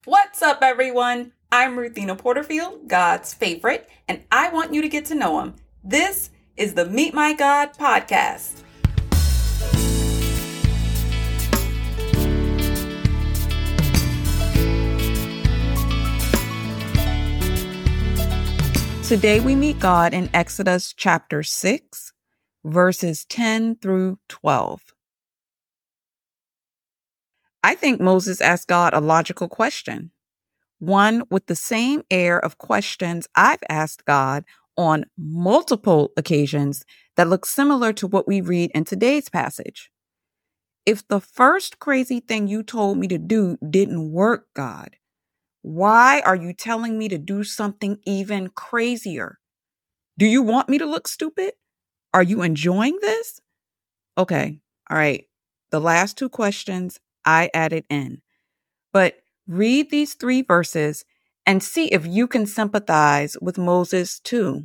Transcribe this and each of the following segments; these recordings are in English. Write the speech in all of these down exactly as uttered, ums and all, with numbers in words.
What's up, everyone? I'm Ruthina Porterfield, God's favorite, and I want you to get to know him. This is the Meet My God podcast. Today we meet God in Exodus chapter six, verses ten through twelve. I think Moses asked God a logical question, one with the same air of questions I've asked God on multiple occasions that look similar to what we read in today's passage. If the first crazy thing you told me to do didn't work, God, why are you telling me to do something even crazier? Do you want me to look stupid? Are you enjoying this? Okay, all right. The last two questions I added in. But read these three verses and see if you can sympathize with Moses too.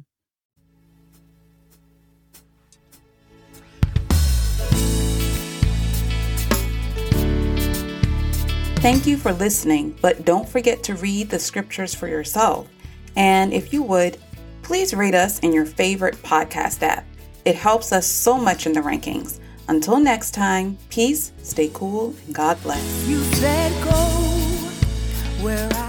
Thank you for listening, but don't forget to read the scriptures for yourself. And if you would, please rate us in your favorite podcast app. It helps us so much in the rankings. Until next time, peace, stay cool, and God bless. You said go where I